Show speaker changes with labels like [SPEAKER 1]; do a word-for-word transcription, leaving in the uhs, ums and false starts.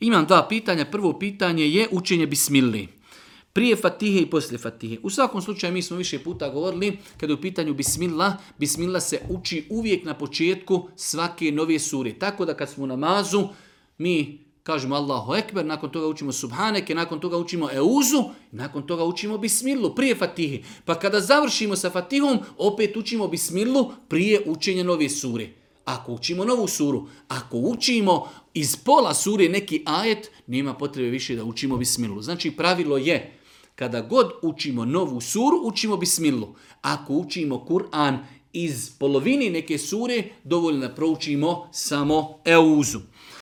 [SPEAKER 1] Imam dva pitanja. Prvo pitanje je učenje bismilli. Prije fatihe i poslije fatihe. U svakom slučaju mi smo više puta govorili, kada je u pitanju bismillah, bismillah se uči uvijek na početku svake nove sure. Tako da kad smo u namazu, mi kažemo Allahu ekber, nakon toga učimo subhaneke, nakon toga učimo euzu, nakon toga učimo bismillu prije fatihe. Pa kada završimo sa fatihom, opet učimo bismillu prije učenja nove sure. Ako učimo novu suru, ako učimo iz pola sure neki ajet, nema potrebe više da učimo bismillu. Znači pravilo je, kada god učimo novu suru, učimo bismillu. Ako učimo Kur'an iz polovine neke sure, dovoljno da proučimo samo euzu.